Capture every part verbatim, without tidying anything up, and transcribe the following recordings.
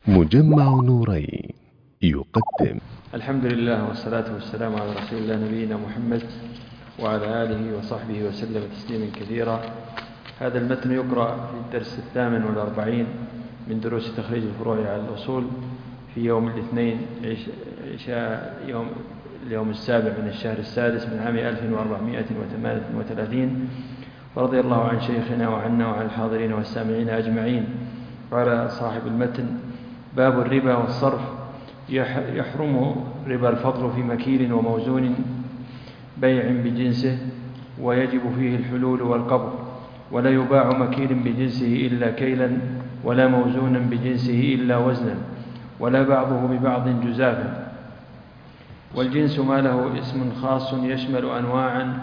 مجمع نورين يقدم. الحمد لله والصلاة والسلام على رسول الله نبينا محمد وعلى آله وصحبه وسلم تسليما كثيرا. هذا المتن يقرأ في الدرس الثامن والأربعين من دروس تخريج الفروع على الأصول في يوم الاثنين عشاء يوم اليوم السابع من الشهر السادس من عام ألف وأربعمائة وثمانية وثلاثين. ورضي الله عن شيخنا وعنا وعن الحاضرين والسامعين أجمعين. قال صاحب المتن: باب الربا والصرف. يحرم ربا الفضل في مكيل وموزون بيع بجنسه، ويجب فيه الحلول والقبض، ولا يباع مكيل بجنسه إلا كيلا، ولا موزونا بجنسه إلا وزنا، ولا بعضه ببعض جزافا. والجنس ما له اسم خاص يشمل أنواعا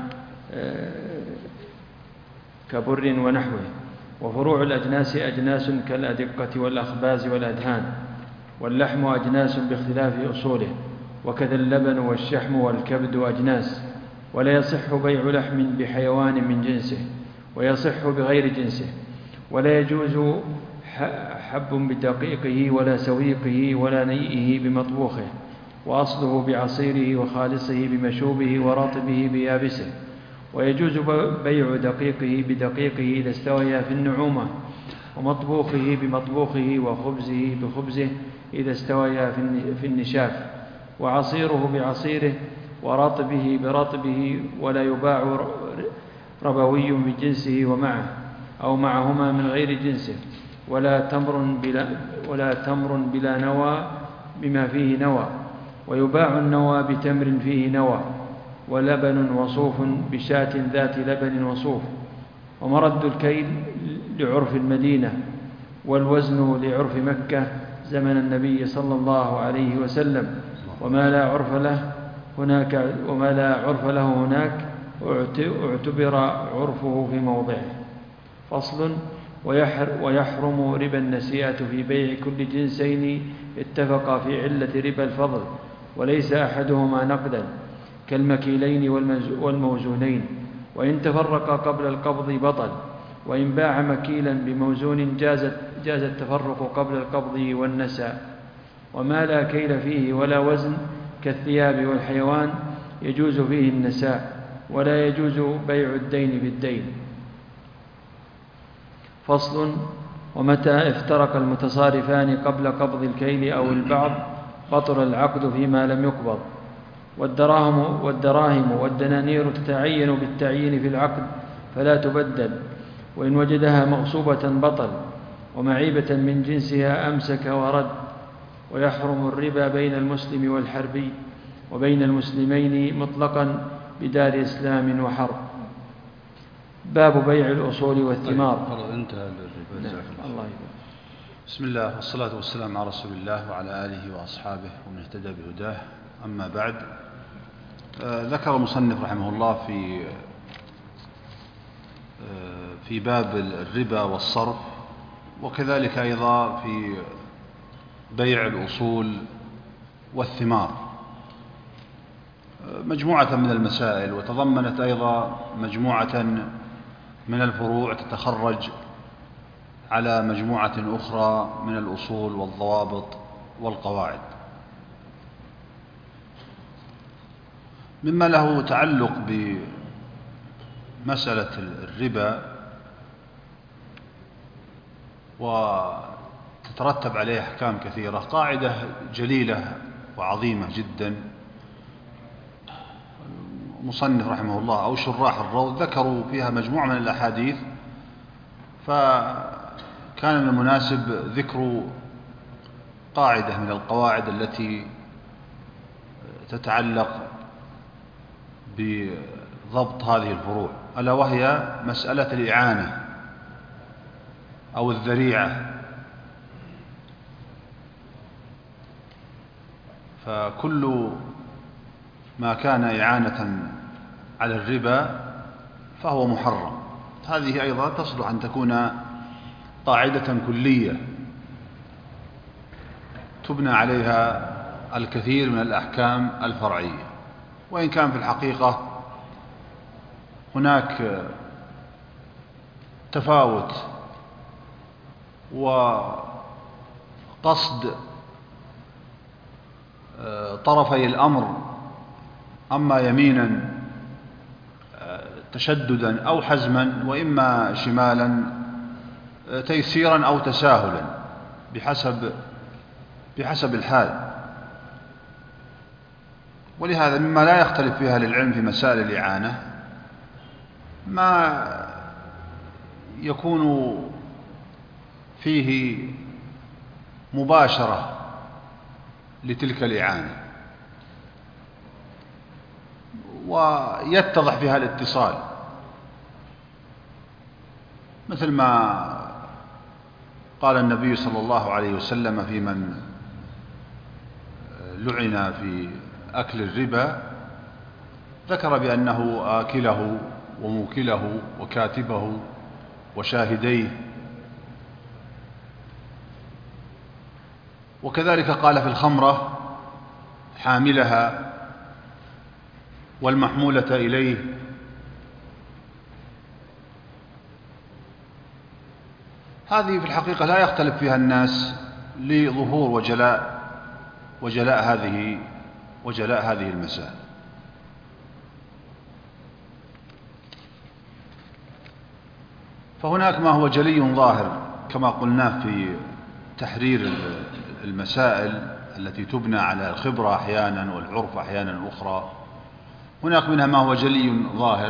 كبر ونحوه. وفروع الأجناس أجناس كالأدقة والأخباز والأدهان. واللحم أجناس باختلاف أصوله، وكذا اللبن والشحم والكبد أجناس. ولا يصح بيع لحم بحيوان من جنسه، ويصح بغير جنسه. ولا يجوز حب بدقيقه ولا سويقه ولا نيئه بمطبوخه، وأصله بعصيره وخالصه بمشوبه ورطبه بيابسه. ويجوز بيع دقيقه بدقيقه إذا استويا في النعومة، ومطبوخه بمطبوخه وخبزه بخبزه إذا استويا في النشاف، وعصيره بعصيره ورطبه برطبه. ولا يباع ربوي بجنسه ومعه أو معهما من غير جنسه. ولا تمر بلا, ولا تمر بلا نوى بما فيه نوى. ويباع النوى بتمر فيه نوى. ولبن وصوف بشاة ذات لبن وصوف. ومرد الكيل لعرف المدينة، والوزن لعرف مكة زمن النبي صلى الله عليه وسلم. وما لا عرف له هناك وما لا عرف له هناك اعتبر عرفه في موضعه. فصل: ويحرم ربا النسيئة في بيع كل جنسين اتفقا في علة ربا الفضل، وليس أحدهما نقدا كالمكيلين والموزونين. وإن تفرقا قبل القبض بطل. وإن باع مكيلا بموزون جاز جاز التفرق قبل القبض والنساء. وما لا كيل فيه ولا وزن كالثياب والحيوان يجوز فيه النساء، ولا يجوز بيع الدين بالدين. فصل: ومتى افترق المتصارفان قبل قبض الكيل أو البعض بطل العقد فيما لم يقبض. والدراهم والدراهم والدنانير تتعين بالتعيين في العقد فلا تبدل، وإن وجدها مغصوبة بطل، ومعيبة من جنسها أمسك ورد. ويحرم الربا بين المسلم والحربي، وبين المسلمين مطلقا بدار إسلام وحرب. باب بيع الأصول والثمار. طيب انتهى الربا. نعم. الله يبارك. بسم الله والصلاة والسلام على رسول الله وعلى آله وأصحابه ومن اهتدى بهداه. أما بعد، آه ذكر المصنف رحمه الله في آه في باب الربا والصرف، وكذلك أيضا في بيع الأصول والثمار آه مجموعة من المسائل، وتضمنت أيضا مجموعة من الفروع تتخرج على مجموعة أخرى من الأصول والضوابط والقواعد. مما له تعلق بمسألة الربا وتترتب عليه أحكام كثيرة، قاعدة جليلة وعظيمة جدا مصنف رحمه الله أو شراح الروض ذكروا فيها مجموعة من الأحاديث، فكان من المناسب ذكر قاعدة من القواعد التي تتعلق بضبط هذه الفروع، ألا وهي مسألة الإعانة أو الذريعة. فكل ما كان إعانة على الربا فهو محرم. هذه أيضا تصلح أن تكون قاعدة كلية تبنى عليها الكثير من الأحكام الفرعية، وإن كان في الحقيقة هناك تفاوت قصد طرفي الأمر، أما يمينا تشددا أو حزما، وإما شمالا تيسيرا أو تساهلا بحسب بحسب الحال. ولهذا مما لا يختلف فيها للعلم في مسائل الإعانة ما يكون فيه مباشرة لتلك الإعانة ويتضح فيها الاتصال، مثل ما قال النبي صلى الله عليه وسلم في من لعن في أكل الربا، ذكر بأنه آكله وموكله وكاتبه وشاهديه. وكذلك قال في الخمرة حاملها والمحمولة إليه. هذه في الحقيقة لا يختلف فيها الناس لظهور وجلاء وجلاء هذه وجلاء هذه المسائل. فهناك ما هو جلي ظاهر كما قلنا في تحرير المسائل التي تبنى على الخبرة أحيانا والعرف أحيانا أخرى. هناك منها ما هو جلي ظاهر،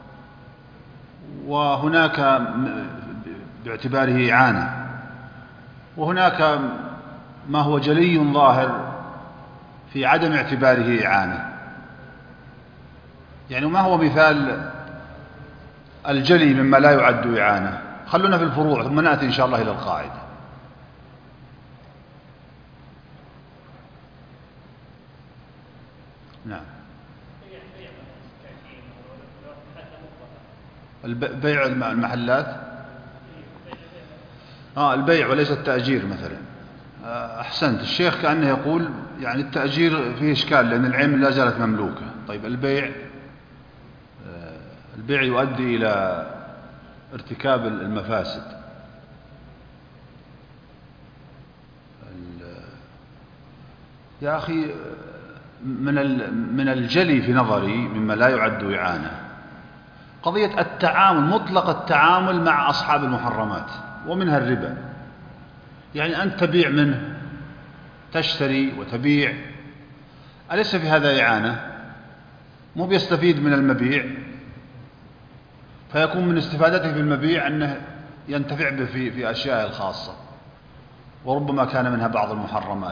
وهناك باعتباره إعانة، وهناك ما هو جلي ظاهر في عدم اعتباره إعانة. يعني ما هو مثال الجلي مما لا يعد إعانة؟ خلونا في الفروع ثم نأتي إن شاء الله إلى القاعدة. نعم. بيع المحلات، آه البيع وليس التأجير مثلا. أحسنت، الشيخ كأنه يقول يعني التأجير فيه إشكال لأن العين لا زالت مملوكة. طيب البيع، البيع يؤدي إلى ارتكاب المفاسد. يا أخي من من الجلي في نظري مما لا يعد إعانة قضية التعامل، مطلق التعامل مع أصحاب المحرمات، ومنها الربا. يعني أنت تبيع منه، تشتري وتبيع، أليس في هذا إعانة؟ مو بيستفيد من المبيع فيكون من استفادته في المبيع أنه ينتفع به في في أشياء الخاصة، وربما كان منها بعض المحرمات.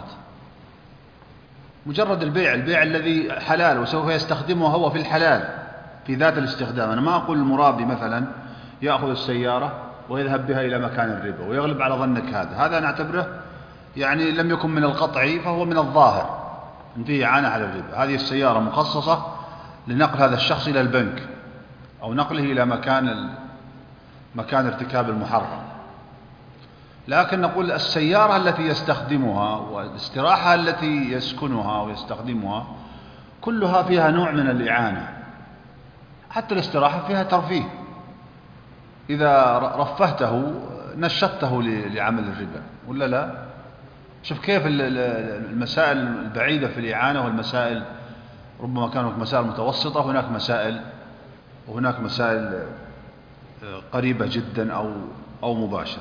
مجرد البيع، البيع الذي حلال وسوف يستخدمه هو في الحلال في ذات الاستخدام. أنا ما أقول المرابي مثلا يأخذ السيارة ويذهب بها إلى مكان الربا ويغلب على ظنك هذا، هذا نعتبره يعني لم يكن من القطعي فهو من الظاهر إن فيه إعانة على الربا. هذه السيارة مخصصة لنقل هذا الشخص إلى البنك أو نقله إلى مكان مكان ارتكاب المحرم. لكن نقول السيارة التي يستخدمها والاستراحة التي يسكنها ويستخدمها كلها فيها نوع من الإعانة. حتى الاستراحة فيها ترفيه، إذا رفهته نشطته لعمل الربا ولا لا؟ شوف كيف المسائل البعيدة في الإعانة والمسائل ربما كانت مسائل متوسطة، هناك مسائل وهناك مسائل قريبة جدا أو أو مباشرة.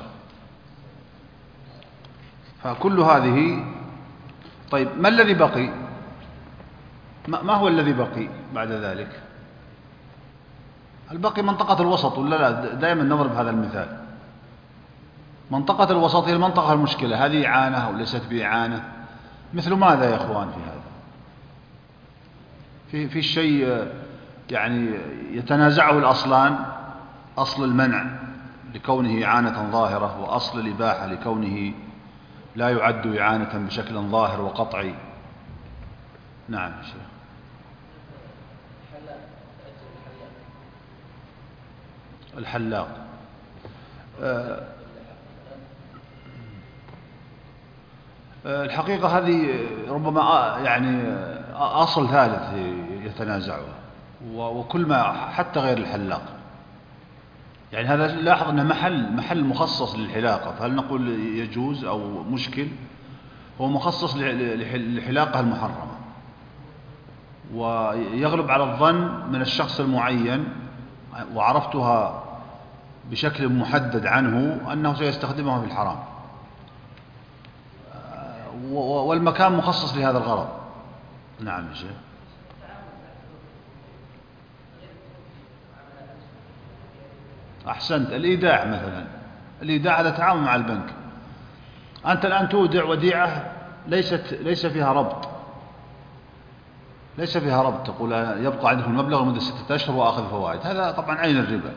فكل هذه. طيب ما الذي بقي؟ ما هو الذي بقي بعد ذلك؟ البقي منطقة الوسط ولا لا؟ دائما نضرب هذا المثال. منطقة الوسط هي المنطقة المشكلة، هذه إعانة أو ليست بإعانة؟ مثل ماذا يا إخوان في هذا؟ في في شيء يعني يتنازعه الأصلان، أصل المنع لكونه إعانة ظاهرة، وأصل الإباحة لكونه لا يعد إعانة بشكل ظاهر وقطعي. نعم شيخ. الحلاق الحقيقة هذه ربما يعني أصل ثالث يتنازعه، وكل ما حتى غير الحلاق. يعني هذا لاحظ أنه محل محل مخصص للحلاقة، فهل نقول يجوز أو مشكل؟ هو مخصص لحلاقة المحرمة، ويغلب على الظن من الشخص المعين وعرفتها بشكل محدد عنه أنه سيستخدمها في الحرام، والمكان مخصص لهذا الغرض. نعم يا شيخ. أحسنت. الإيداع مثلا، الإيداع هذا تعامل مع البنك. أنت الآن تودع وديعة ليست ليس فيها ربط، ليس فيها ربط، تقول يبقى عندكم المبلغ لمدة ستة أشهر وآخذ فوائد، هذا طبعا عين الربا.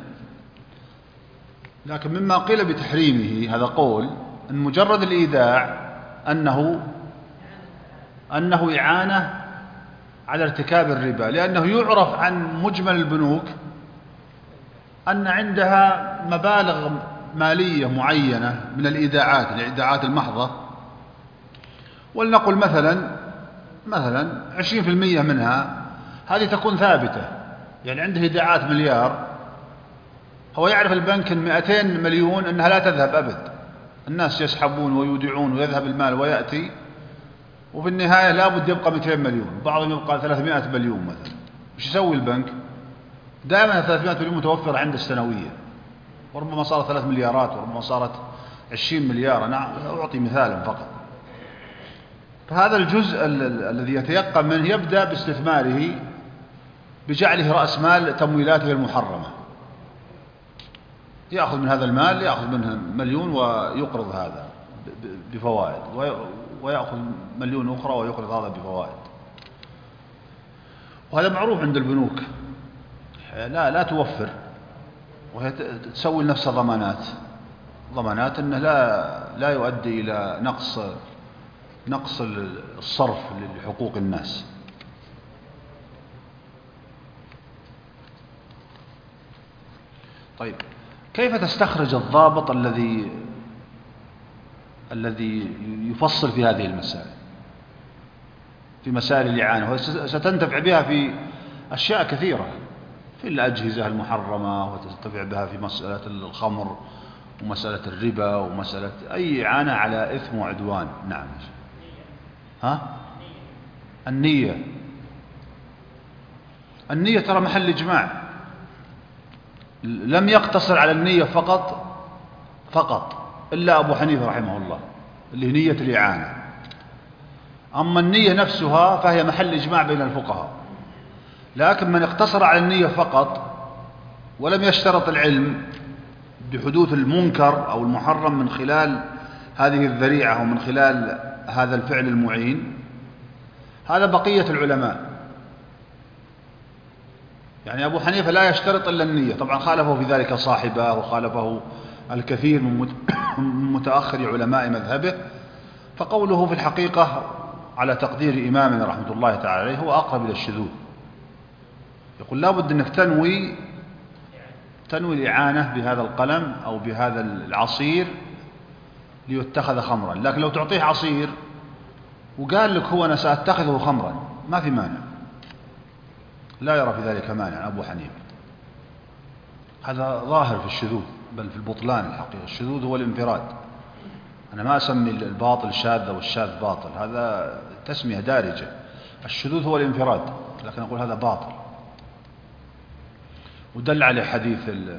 لكن مما قيل بتحريمه هذا قول أن مجرد الإيداع أنه أنه إعانة على ارتكاب الربا، لأنه يعرف عن مجمل البنوك أن عندها مبالغ مالية معينة من الإيداعات، الإيداعات المحضة، ولنقل مثلا مثلا عشرين في المئة منها هذه تكون ثابتة، يعني عنده إيداعات مليار، هو يعرف البنك مئتين مليون أنها لا تذهب أبد، الناس يسحبون ويودعون ويذهب المال ويأتي، وفي النهاية لابد يبقى مئتين مليون، بعضهم يبقى ثلاثمائة مليون مثلا. وش يسوي البنك؟ دائما ثلاثمائة مليون متوفرة عنده السنوية، وربما صارت ثلاث مليارات، وربما صارت عشرين مليار. أنا أعطي مثالا فقط. فهذا الجزء الذي يتيقن منه يبدأ باستثماره بجعله رأس مال تمويلاته المحرمة، يأخذ من هذا المال، يأخذ منه مليون ويقرض هذا بفوائد، ويأخذ مليون أخرى ويقرض هذا بفوائد. وهذا معروف عند البنوك، لا لا توفر، وهي تسوي لنفسها ضمانات ضمانات أنه لا لا يؤدي إلى نقص نقص الصرف لحقوق الناس. طيب، كيف تستخرج الضابط الذي الذي يفصل في هذه المسائل، في مسائل الإعانة؟ وستنتفع بها في أشياء كثيرة، في الأجهزة المحرمة، وتنتفع بها في مسألة الخمر ومسألة الربا ومسألة أي إعانة على إثم وعدوان. نعم. ها؟ النية النية ترى محل إجماع، لم يقتصر على النية فقط فقط إلا أبو حنيفة رحمه الله، اللي هي نية الإعانة. أما النية نفسها فهي محل إجماع بين الفقهاء، لكن من اقتصر على النية فقط ولم يشترط العلم بحدوث المنكر أو المحرم من خلال هذه الذريعة ومن خلال هذا الفعل المعين، هذا بقية العلماء. يعني أبو حنيفة لا يشترط إلا النية، طبعا خالفه في ذلك صاحبه، وخالفه الكثير من متأخر علماء مذهبه، فقوله في الحقيقة على تقدير إمامنا رحمة الله تعالى عليه هو أقرب إلى الشذوذ. يقول لا بد أنك تنوي تنوي الإعانة بهذا القلم أو بهذا العصير ليتخذ خمرا، لكن لو تعطيه عصير وقال لك هو أنا سأتخذه خمرا ما في مانع، لا يرى في ذلك مانع أبو حنيفة. هذا ظاهر في الشذوذ، بل في البطلان الحقيقة. الشذوذ هو الانفراد. أنا ما أسمي الباطل شاذ والشاذ باطل، هذا تسمية دارجة. الشذوذ هو الانفراد، لكن أقول هذا باطل. ودل عليه حديث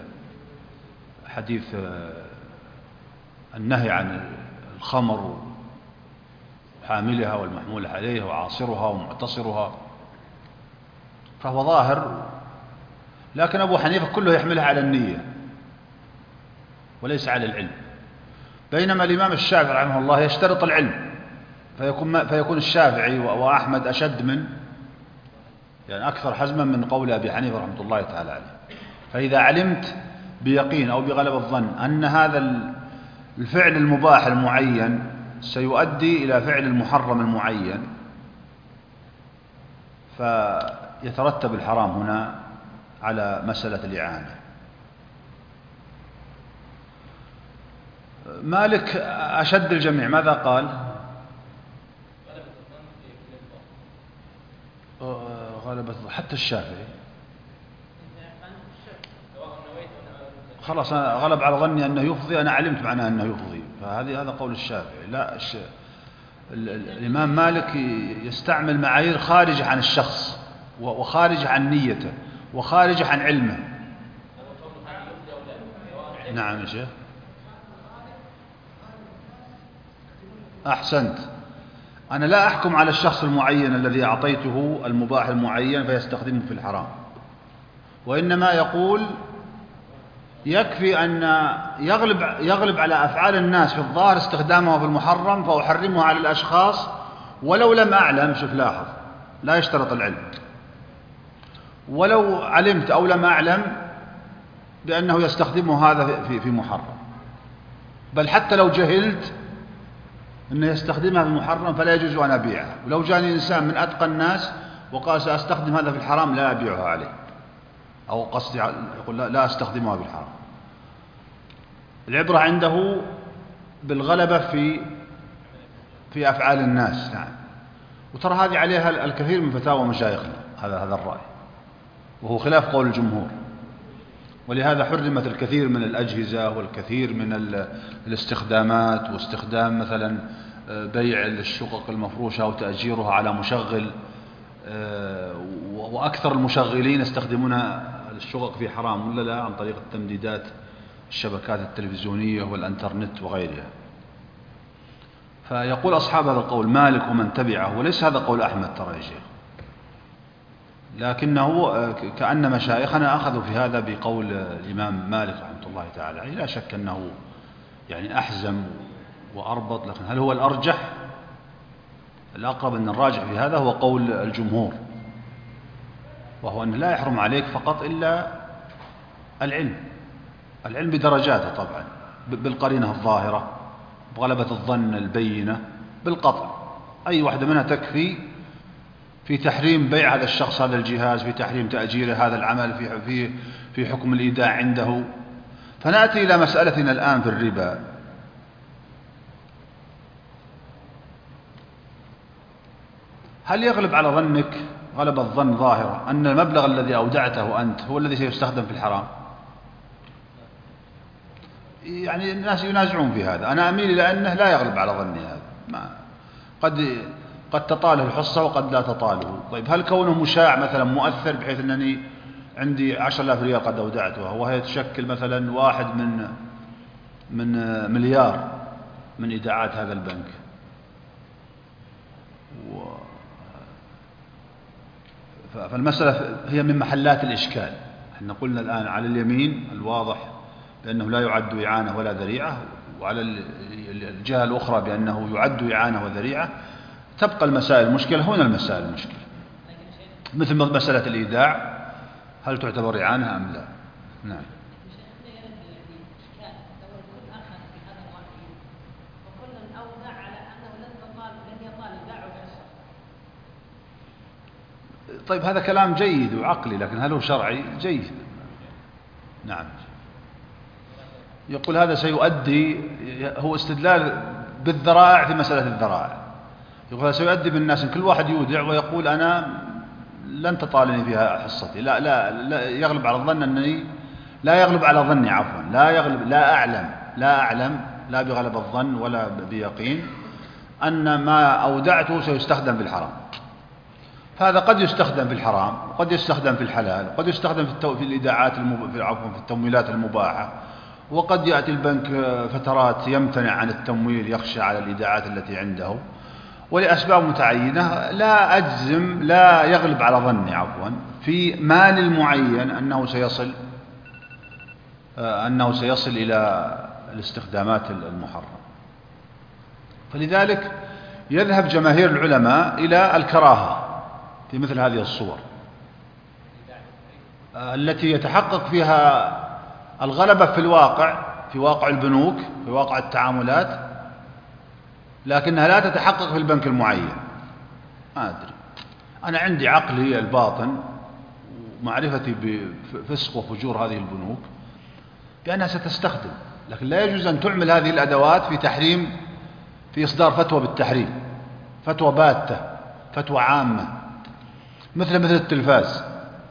حديث النهي عن الخمر وحاملها والمحمول عليها وعاصرها ومعتصرها، فهو ظاهر. لكن أبو حنيفة كله يحملها على النية وليس على العلم، بينما الإمام الشافعي رحمه الله يشترط العلم، فيكون فيكون الشافعي وأحمد أشد من يعني أكثر حزما من قول أبي حنيفة رحمه الله تعالى عليه. فإذا علمت بيقين أو بغلب الظن أن هذا الفعل المباح المعين سيؤدي إلى فعل المحرم المعين، فيترتب الحرام هنا على مسألة الإعانة. مالك أشد الجميع ماذا قال؟ غلبت حتى الشافعي، خلاص أنا غلب على ظني أنه يفضي، أنا علمت معناه أنه يفضي، فهذه هذا قول الشافعي. لا الإمام مالك يستعمل معايير خارجة عن الشخص وخارجة عن نيته وخارجة عن علمه. نعم يا شيخ، أحسنت. أنا لا أحكم على الشخص المعين الذي أعطيته المباح المعين فيستخدمه في الحرام، وإنما يقول يكفي أن يغلب, يغلب على أفعال الناس في الظاهر استخدامه في المحرم فأحرمه على الأشخاص ولو لم أعلم. شوف لاحظ، لا يشترط العلم. ولو علمت أو لم أعلم بأنه يستخدمه هذا في, في محرم، بل حتى لو جهلت أنه يستخدمها في المحرم فلا يجوز أن أبيعها. ولو جاني إنسان من أتقى الناس وقال سأستخدم هذا في الحرام لا أبيعها عليه، أو قصدي يقول لا أستخدمها في الحرام. العبرة عنده بالغلبة في في أفعال الناس. نعم. وترى هذه عليها الكثير من فتاوى مشايخنا هذا هذا الرأي، وهو خلاف قول الجمهور. ولهذا حرمت الكثير من الأجهزة والكثير من الاستخدامات، واستخدام مثلا بيع الشقق المفروشة وتأجيرها على مشغل، وأكثر المشغلين يستخدمون الشقق في حرام ولا لا عن طريق التمديدات الشبكات التلفزيونية والإنترنت وغيرها. فيقول أصحاب هذا القول مالك ومن تبعه، وليس هذا قول أحمد ترى يا شيخ، لكنه كأن مشايخنا أخذوا في هذا بقول الإمام مالك رحمه الله تعالى. لا شك أنه يعني أحزم وأربط، لكن هل هو الأرجح؟ الأقرب أن الراجح في هذا هو قول الجمهور، وهو أن لا يحرم عليك فقط إلا العلم. العلم بدرجاته طبعا، بالقرينة الظاهرة، بغلبة الظن البينة، بالقطع. أي واحدة منها تكفي في تحريم بيع هذا الشخص هذا الجهاز، في تحريم تأجير هذا العمل، في في في حكم الإيداع عنده. فنأتي إلى مسألتنا الآن في الربا. هل يغلب على ظنك غلب الظن ظاهرة أن المبلغ الذي أودعته أنت هو الذي سيستخدم في الحرام؟ يعني الناس ينازعون في هذا. أنا أميل إلى أنه لا يغلب على ظني هذا. ما قد قد تطاله الحصة وقد لا تطاله. طيب هل كونه مشاع مثلا مؤثر بحيث أنني عندي عشر آلاف ريال قد أودعتها وهي تشكل مثلا واحد من من مليار من إيداعات هذا البنك، و فالمسألة هي من محلات الإشكال. احنا قلنا الآن على اليمين الواضح بأنه لا يعد إعانة ولا ذريعة، وعلى الجهة الأخرى بأنه يعد إعانة وذريعة. تبقى المسائل المشكلة. هنا المسائل المشكلة مثل مسألة الإيداع، هل تعتبر إعانة أم لا؟ نعم. طيب هذا كلام جيد وعقلي، لكن هل هو شرعي؟ جيد. نعم. يقول هذا سيؤدي، هو استدلال بالذرائع في مسألة الذرائع. يقول هذا سيؤدي بالناس إن كل واحد يودع ويقول أنا لن تطالني فيها حصتي. لا لا لا يغلب على الظن أنني لا يغلب على ظني عفوا لا يغلب لا أعلم لا أعلم لا بغلب الظن ولا بيقين أن ما أودعته سيستخدم في الحرام. فهذا قد يستخدم في الحرام وقد يستخدم في الحلال وقد يستخدم في, التو... في الإيداعات المب... في عفوا في التمويلات المباحة، وقد يأتي البنك فترات يمتنع عن التمويل يخشى على الإيداعات التي عنده ولأسباب متعينة. لا أجزم لا يغلب على ظني عفوا في مال المعين أنه سيصل أنه سيصل إلى الاستخدامات المحرمة. فلذلك يذهب جماهير العلماء إلى الكراهة في مثل هذه الصور التي يتحقق فيها الغلبة في الواقع، في واقع البنوك، في واقع التعاملات، لكنها لا تتحقق في البنك المعين. ما أدري، أنا عندي عقلي الباطن ومعرفتي بفسق وفجور هذه البنوك بأنها ستستخدم، لكن لا يجوز أن تعمل هذه الأدوات في تحريم، في إصدار فتوى بالتحريم، فتوى باتة، فتوى عامة، مثل مثل التلفاز.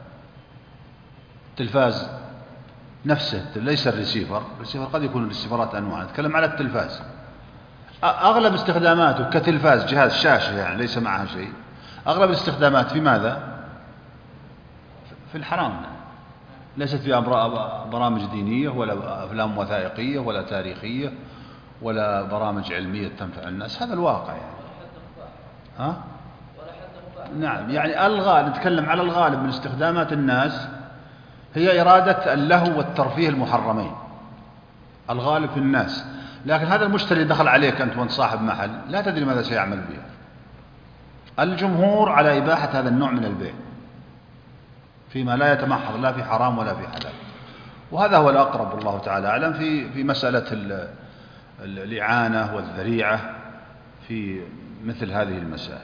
التلفاز نفسه ليس الريسيفر، الريسيفر قد يكون الريسيفرات أنواع، نتكلم على التلفاز. أغلب استخداماته كتلفاز جهاز شاشة يعني ليس معها شيء، أغلب الاستخدامات في ماذا؟ في الحرام، ليست فيها برامج دينية ولا أفلام وثائقية ولا تاريخية ولا برامج علمية تنفع الناس. هذا الواقع يعني. ها؟ نعم، يعني الغالب نتكلم على الغالب من استخدامات الناس هي إرادة اللهو والترفيه المحرمين، الغالب في الناس. لكن هذا المشتري دخل عليك أنت وأنت صاحب محل لا تدري ماذا سيعمل به. الجمهور على إباحة هذا النوع من البيع فيما لا يتمحض لا في حرام ولا في حلال، وهذا هو الأقرب والله تعالى أعلم في في مسألة الإعانة والذريعة في مثل هذه المسائل.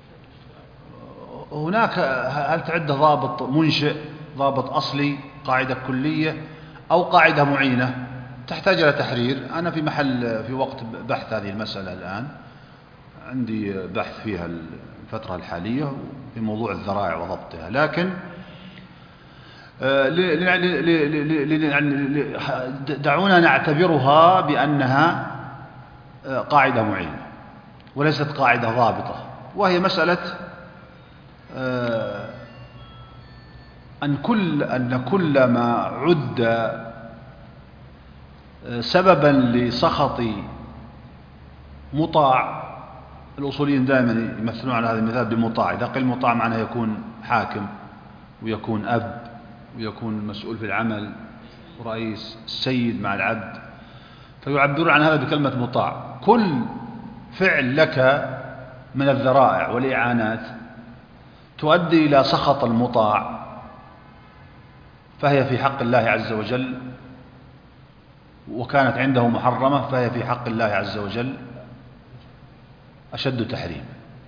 هناك هل تعد ضابط منشئ، ضابط أصلي، قاعدة كلية أو قاعدة معينة تحتاج إلى تحرير؟ أنا في محل في وقت بحث هذه المسألة الآن، عندي بحث فيها الفترة الحالية في موضوع الذرائع وضبطها، لكن دعونا نعتبرها بأنها قاعدة معينة وليست قاعدة ضابطة، وهي مسألة أن كل أن كل ما عد سببا لسخط مطاع، الأصوليين دائما يمثلون على هذا المثال بمطاع. إذا قيل مطاع معناه يكون حاكم ويكون أب ويكون مسؤول في العمل ورئيس، السيد مع العبد، فيعبرون عن هذا بكلمة مطاع. كل فعل لك من الذرائع والإعانات تؤدي إلى سخط المطاع فهي في حق الله عز وجل، وكانت عنده محرمة فهي في حق الله عز وجل أشد تحريم.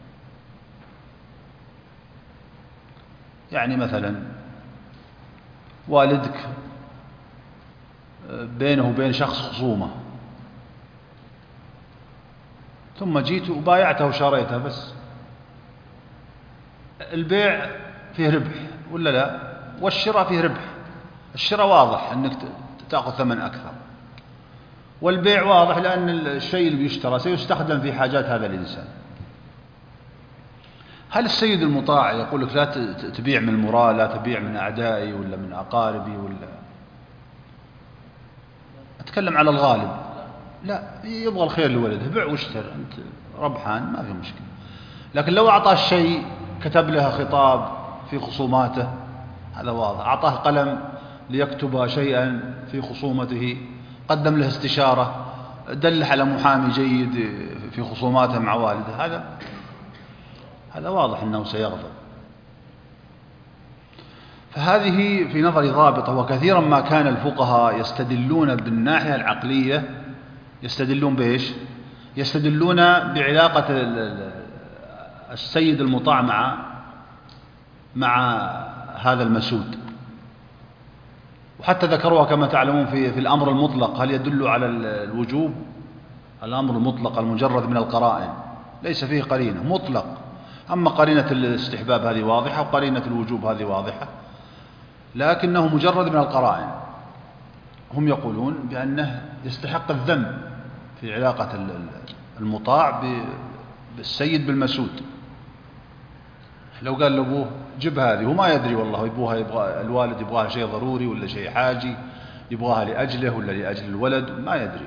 يعني مثلا والدك بينه وبين شخص خصومة، ثم جيت وبايعته وشريته، بس البيع فيه ربح ولا لا؟ والشراء فيه ربح. الشراء واضح أنك تأخذ ثمن أكثر، والبيع واضح لأن الشيء اللي بيشترى سيستخدم في حاجات هذا الإنسان. هل السيد المطاع يقول لك لا تبيع من المراء، لا تبيع من أعدائي ولا من أقاربي ولا؟ أتكلم على الغالب، لا، يبغى الخير لولده، بيع واشتر، أنت ربحان ما في مشكلة. لكن لو أعطاه الشيء كتب لها خطاب في خصوماته، هذا واضح. أعطاه قلم ليكتب شيئا في خصومته، قدم له استشارة، دلح على محامي جيد في خصوماته مع والده، هذا هذا واضح أنه سيغضب. فهذه في نظري ضابطة. وكثيرا ما كان الفقهاء يستدلون بالناحية العقلية، يستدلون بإيش؟ يستدلون بعلاقة السيد المطاع مع مع هذا المسود، وحتى ذكروها كما تعلمون في في الأمر المطلق. هل يدل على الوجوب؟ الأمر المطلق المجرد من القرائن ليس فيه قرينة، مطلق. أما قرينة الاستحباب هذه واضحة، وقرينة الوجوب هذه واضحة، لكنه مجرد من القرائن. هم يقولون بأنه يستحق الذم في علاقة المطاع بالسيد بالمسود. لو قال لأبوه جيب هذه وما يدري والله يبوها، يبغى الوالد يبغاها شيء ضروري ولا شيء حاجي، يبغاها لأجله ولا لأجل الولد، ما يدري.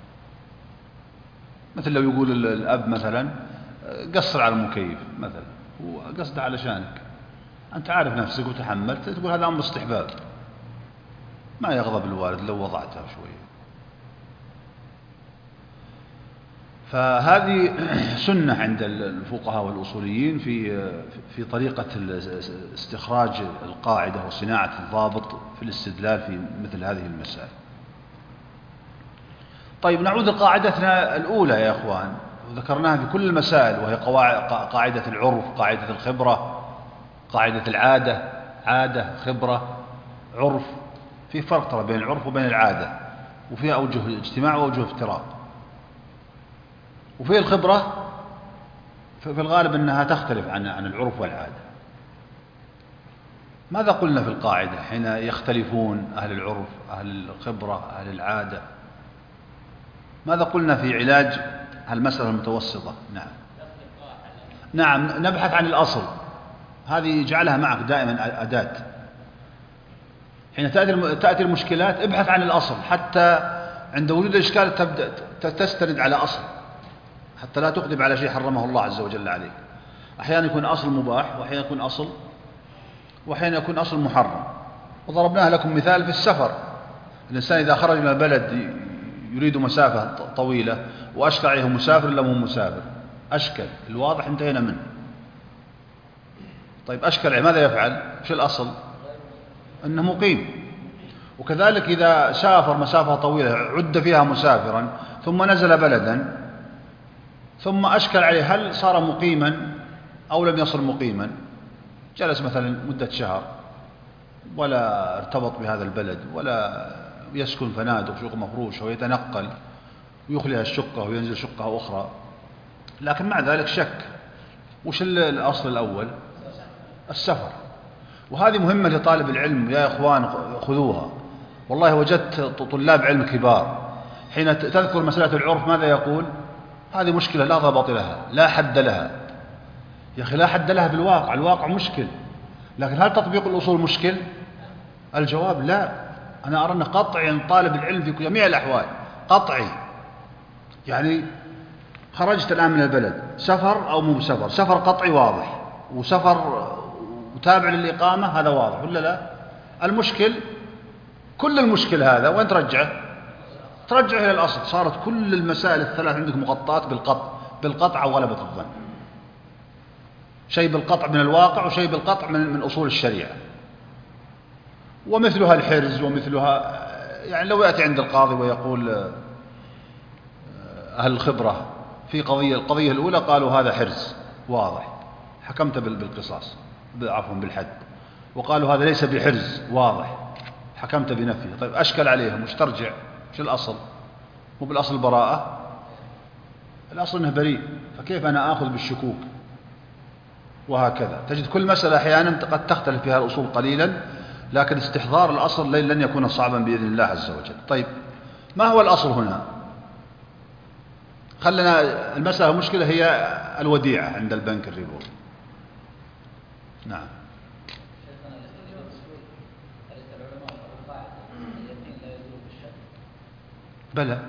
مثل لو يقول الأب مثلا قصر على المكيف مثلا، وقصده علشانك، أنت عارف نفسك وتحملت، تقول هذا أمر استحباب، ما يغضب الوالد لو وضعته شوية. فهذه سنة عند الفقهاء والأصوليين في في طريقة استخراج القاعدة وصناعة الضابط في الاستدلال في مثل هذه المسائل. طيب نعود لقاعدتنا الأولى يا أخوان، وذكرناها في كل المسائل، وهي قاعدة العرف، قاعدة الخبرة، قاعدة العادة. عادة، خبرة، عرف. في فرق ترى بين العرف وبين العادة، وفيها أوجه اجتماع وأوجه افتراق. وفي الخبرة في الغالب أنها تختلف عن عن العرف والعادة. ماذا قلنا في القاعدة حين يختلفون أهل العرف، أهل الخبرة، أهل العادة؟ ماذا قلنا في علاج هالمسألة المتوسطة. نعم نعم نبحث عن الأصل، هذه جعلها معك دائما أداة. حين تأتي المشكلات ابحث عن الأصل، حتى عند وجود الإشكال تبدأ تستند على أصل، حتى لا تقدم على شيء حرمه الله عز وجل عليك. أحيانا يكون أصل مباح، وأحيانا يكون أصل وأحيانا يكون أصل محرم. وضربناها لكم مثال في السفر. الإنسان إذا خرج من البلد يريد مسافة طويلة وأشكل عليه مسافر لم هو مسافر، أشكل الواضح انتهينا منه. طيب أشكل عليه ماذا يفعل؟ شو الأصل؟ أنه مقيم. وكذلك إذا سافر مسافة طويلة عد فيها مسافرا ثم نزل بلدا ثم أشكل عليه هل صار مقيما أو لم يصل مقيما، جلس مثلا مدة شهر ولا ارتبط بهذا البلد ولا يسكن فنادق شقق مفروشة ويتنقل ويخليها الشقة وينزل شقة أخرى، لكن مع ذلك شك. وش الأصل الأول؟ السفر. وهذه مهمة لطالب العلم يا إخوان، خذوها. والله وجدت طلاب علم كبار حين تذكر مسألة العرف ماذا يقول؟ هذه مشكلة لا ضبط لها، لا حد لها. يا أخي لا حد لها بالواقع، الواقع مشكل، لكن هل تطبيق الأصول مشكل؟ الجواب لا. أنا أرى أنه قطعي أن طالب العلم في جميع الأحوال قطعي. يعني خرجت الآن من البلد، سفر أو مو سفر، سفر قطعي واضح، وسفر وتابع للإقامة هذا واضح ولا لا؟ المشكل كل المشكل هذا وين ترجعه؟ ترجعه إلى الأصل. صارت كل المسائل الثلاث عندك مغطاة بالقطع بالقطع وغلبة الظن. شيء بالقطع من الواقع وشيء بالقطع من من أصول الشريعة. ومثلها الحرز ومثلها، يعني لو يأتي عند القاضي ويقول أهل الخبرة في قضية القضية الأولى قالوا هذا حرز واضح حكمت بالقصاص عفوا بالحد، وقالوا هذا ليس بحرز واضح حكمت بنفيه. طيب أشكل عليهم وش ترجع؟ شو الأصل؟ مو بالأصل براءة؟ الأصل أنه بريء، فكيف أنا آخذ بالشكوك؟ وهكذا تجد كل مسألة أحيانا قد تختلف فيها الأصول قليلا، لكن استحضار الأصل لن يكون صعبا بإذن الله عز وجل. طيب ما هو الأصل هنا؟ خلنا المسألة المشكلة هي الوديعة عند البنك الربوي. نعم بلى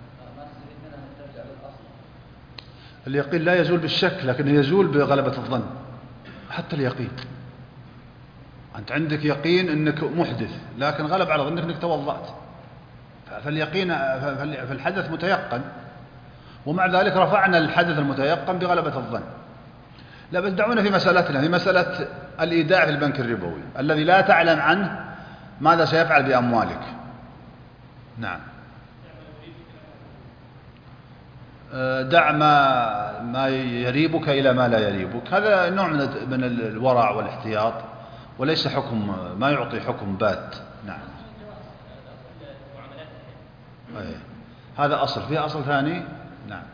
اليقين لا يزول بالشك، لكن يزول بغلبة الظن. حتى اليقين أنت عندك يقين أنك محدث، لكن غلب على ظنك أنك توضأت، فاليقين فالحدث متيقن، ومع ذلك رفعنا الحدث المتيقن بغلبة الظن. لا بس دعونا في مسألتنا، في مسألة الإيداع في البنك الربوي الذي لا تعلم عنه ماذا سيفعل بأموالك. نعم دع ما ما يريبك إلى ما لا يريبك، هذا نوع من من الورع والاحتياط، وليس حكم، ما يعطي حكم بات. نعم أيه. هذا أصل، فيه أصل ثاني. نعم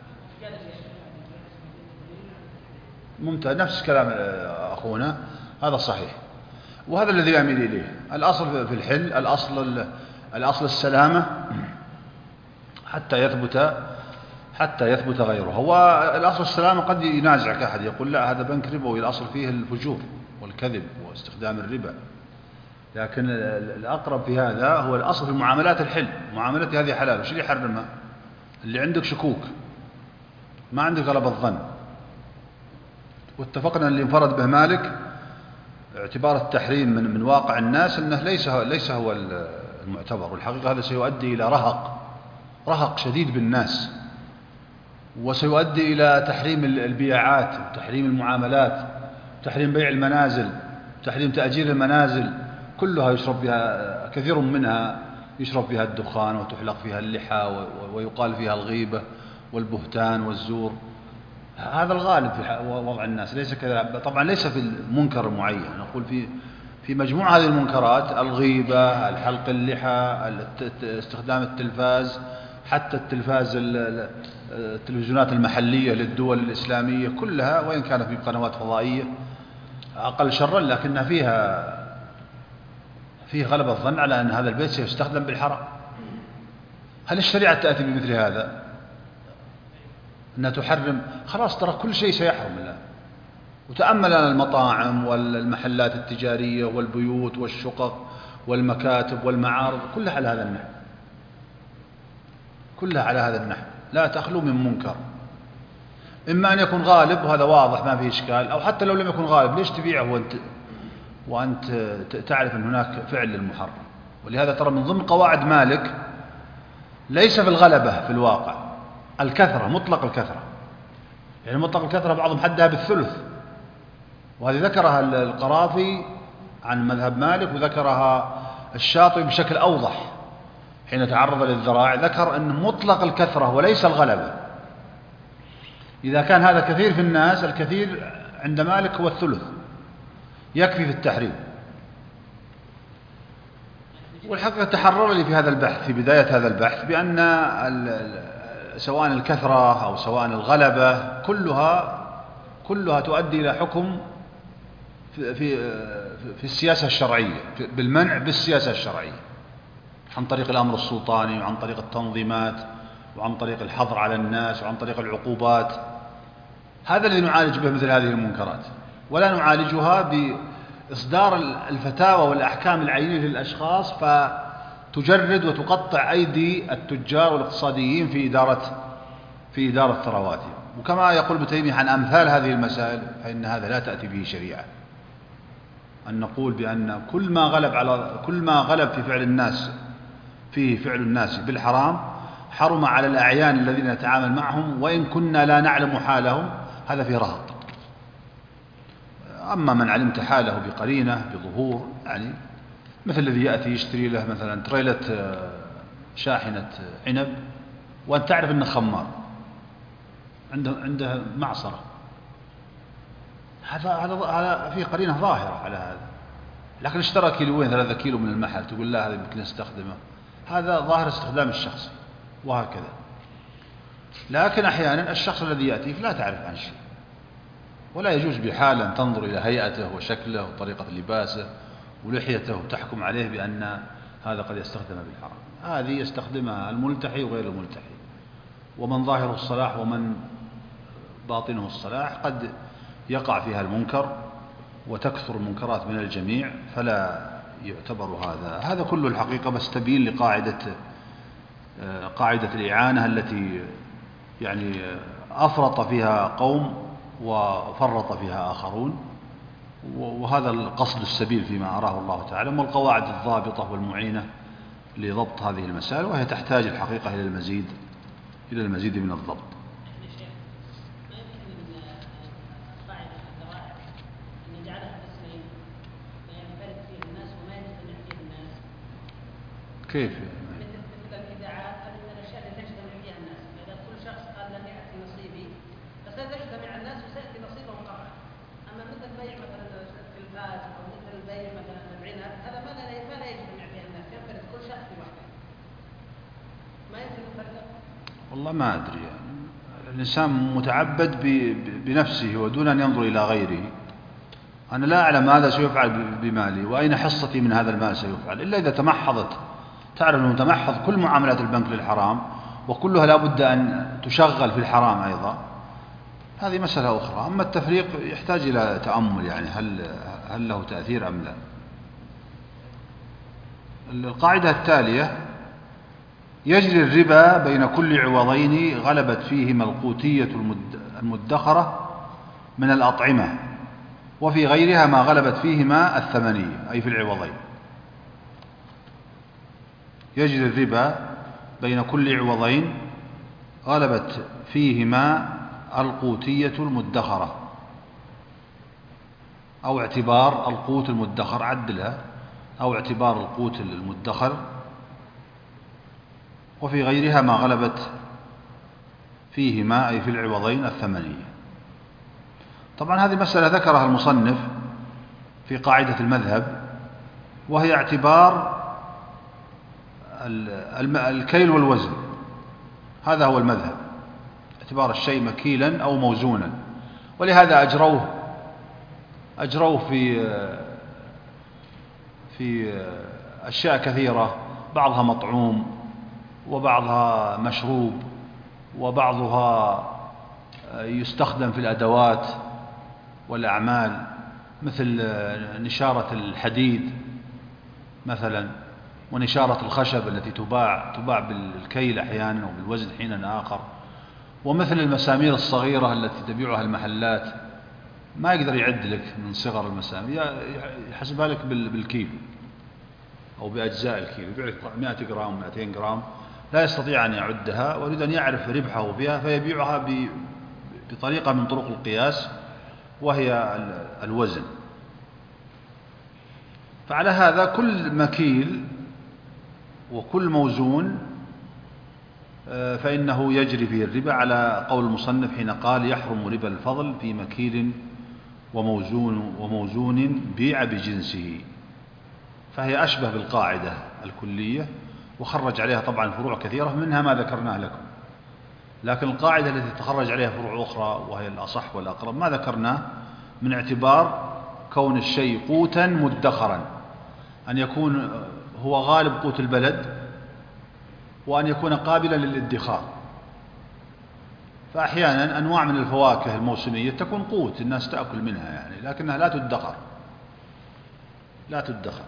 ممتاز، نفس كلام أخونا، هذا صحيح، وهذا الذي أميل إليه. الأصل في الحل، الأصل الأصل السلامة حتى يثبت حتى يثبت غيره. هو الأصل السلامة قد ينازعك أحد يقول لا هذا بنك ربوي الأصل فيه الفجور والكذب واستخدام الربا، لكن الأقرب في هذا هو الأصل في المعاملات الحل. معاملتي هذه حلال، وش اللي يحرمها؟ اللي عندك شكوك، ما عندك غلبة الظن. واتفقنا اللي انفرد به مالك اعتبار التحريم من من واقع الناس أنه ليس ليس هو المعتبر، والحقيقة هذا سيؤدي إلى رهق رهق شديد بالناس، وسيؤدي إلى تحريم البيعات وتحريم المعاملات، تحريم بيع المنازل، تحريم تأجير المنازل، كلها يشرب بها كثير منها يشرب فيها الدخان وتحلق فيها اللحى ويقال فيها الغيبة والبهتان والزور. هذا الغالب في وضع الناس، ليس كذا طبعا، ليس في المنكر المعين، نقول في في مجموع هذه المنكرات: الغيبة، الحلق اللحى، استخدام التلفاز، حتى التلفاز التلفزيونات المحلية للدول الإسلامية كلها، وإن كانت في قنوات فضائية أقل شرا، لكنها فيها فيه غلبة الظن على أن هذا البيت سيستخدم بالحرام. هل الشريعة تأتي بمثل هذا؟ أنها تحرم، خلاص ترى كل شيء سيحرم الآن. وتأمل أن المطاعم والمحلات التجارية والبيوت والشقق والمكاتب والمعارض كلها على هذا النحو، كلها على هذا النحو، لا تخلو من منكر. إما أن يكون غالب وهذا واضح ما فيه إشكال، أو حتى لو لم يكن غالب ليش تبيعه وأنت, وأنت تعرف أن هناك فعل للمحرم. ولهذا ترى من ضمن قواعد مالك ليس في الغلبة في الواقع الكثرة، مطلق الكثرة، يعني مطلق الكثرة بعضهم حدها بالثلث، وهذه ذكرها القرافي عن مذهب مالك، وذكرها الشاطبي بشكل أوضح حين تعرض للذراع، ذكر أن مطلق الكثرة وليس الغلبة. إذا كان هذا كثير في الناس، الكثير عند مالك هو الثلث يكفي في التحريم. والحقيقة تحرر لي في هذا البحث في بداية هذا البحث بأن سواء الكثرة أو سواء الغلبة كلها كلها تؤدي إلى حكم في في في السياسة الشرعية، بالمنع بالسياسة الشرعية عن طريق الأمر السلطاني وعن طريق التنظيمات وعن طريق الحظر على الناس وعن طريق العقوبات. هذا الذي نعالج به مثل هذه المنكرات، ولا نعالجها بإصدار الفتاوى والأحكام العينية للأشخاص فتجرد وتقطع أيدي التجار والاقتصاديين في إدارة في إدارة ثرواتهم. وكما يقول ابن تيمية عن أمثال هذه المسائل فإن هذا لا تأتي به شريعة، أن نقول بأن كل ما غلب على كل ما غلب في فعل الناس فيه فعل الناس بالحرام حرم على الأعيان الذين نتعامل معهم وإن كنا لا نعلم حالهم، هذا فيه رهط. أما من علمت حاله بقرينة بظهور، يعني مثل الذي يأتي يشتري له مثلا تريلة شاحنة عنب وأنت تعرف أنه خمار، عنده عنده معصرة، هذا هذا فيه قرينة ظاهرة على هذا. لكن اشترى كيلوين ثلاثة كيلو من المحل تقول لا هذا يمكن نستخدمه، هذا ظاهر استخدام الشخص وهكذا. لكن أحيانا الشخص الذي يأتيك لا تعرف عن شيء، ولا يجوز بحال أن تنظر إلى هيئته وشكله وطريقة لباسه ولحيته وتحكم عليه بأن هذا قد يستخدم بالحرام. هذه يستخدمها الملتحي وغير الملتحي، ومن ظاهره الصلاح ومن باطنه الصلاح قد يقع فيها المنكر وتكثر المنكرات من الجميع، فلا يعتبر هذا هذا كله الحقيقة بس تبين لقاعدة قاعدة الإعانة التي يعني أفرط فيها قوم وفرط فيها آخرون، وهذا القصد السبيل فيما أراه الله تعالى، والقواعد الضابطة والمعينة لضبط هذه المسائل، وهي تحتاج الحقيقة إلى المزيد إلى المزيد من الضبط. كيف؟ مثل الإذاعات من الأشياء التي تجتمع فيها الناس، إذا كل شخص قال لن يأتي نصيبي فسيجتمع الناس وسيأتي نصيبهم قطعا. أما مثل بيع مثلا التلفاز أو مثل بيع مثلا العنب هذا ما لا ما لا يجتمع فيها الناس، ينفرد كل شخص لوحده. ما يمكن الفرق؟ والله ما أدري، يعني الإنسان متعبد بنفسه ودون أن ينظر إلى غيره. أنا لا أعلم ماذا سيفعل بمالي وأين حصتي من هذا المال سيفعل، إلا إذا تمحضت. تعرف أنه تمحض كل معاملات البنك للحرام وكلها لا بد أن تشغل في الحرام أيضا، هذه مسألة أخرى. أما التفريق يحتاج إلى تأمل، يعني هل هل له تأثير أم لا. القاعدة التالية: يجري الربا بين كل عوضين غلبت فيهما القوتية المدخرة من الأطعمة وفي غيرها ما غلبت فيهما الثمنية، أي في العوضين. يجري الربا بين كل عوضين غلبت فيهما القوتية المدخرة، أو اعتبار القوت المدخر، عدلها، أو اعتبار القوت المدخر، وفي غيرها ما غلبت فيهما أي في العوضين الثمنية. طبعا هذه مسألة ذكرها المصنف في قاعدة المذهب، وهي اعتبار الكيل والوزن. هذا هو المذهب، اعتبار الشيء مكيلا أو موزونا. ولهذا أجروه أجروه في في أشياء كثيرة، بعضها مطعوم وبعضها مشروب وبعضها يستخدم في الأدوات والأعمال، مثل نشارة الحديد مثلا، ونشارة الخشب التي تباع تباع بالكيل أحيانا وبالوزن حينا آخر، ومثل المسامير الصغيرة التي تبيعها المحلات، ما يقدر يعد لك من صغر المسامير، يحسبها لك بالكيلو أو بأجزاء الكيلو، يبيع لك مئة جرام مئتين جرام، لا يستطيع أن يعدها ويريد أن يعرف ربحه فيها، فيبيعها بطريقة من طرق القياس وهي الوزن. فعلى هذا كل مكيل وكل موزون فإنه يجري فيه الربا، على قول المصنف حين قال يحرم ربا الفضل في مكيل وموزون وموزون بيع بجنسه، فهي أشبه بالقاعدة الكلية، وخرج عليها طبعا فروع كثيرة منها ما ذكرناه لكم، لكن القاعدة التي تخرج عليها فروع أخرى وهي الأصح والأقرب ما ذكرناه، من اعتبار كون الشيء قوتا مدخرا، أن يكون هو غالب قوت البلد، وأن يكون قابلا للادخار. فأحيانا أنواع من الفواكه الموسمية تكون قوت الناس تأكل منها يعني، لكنها لا تدخر لا تدخر.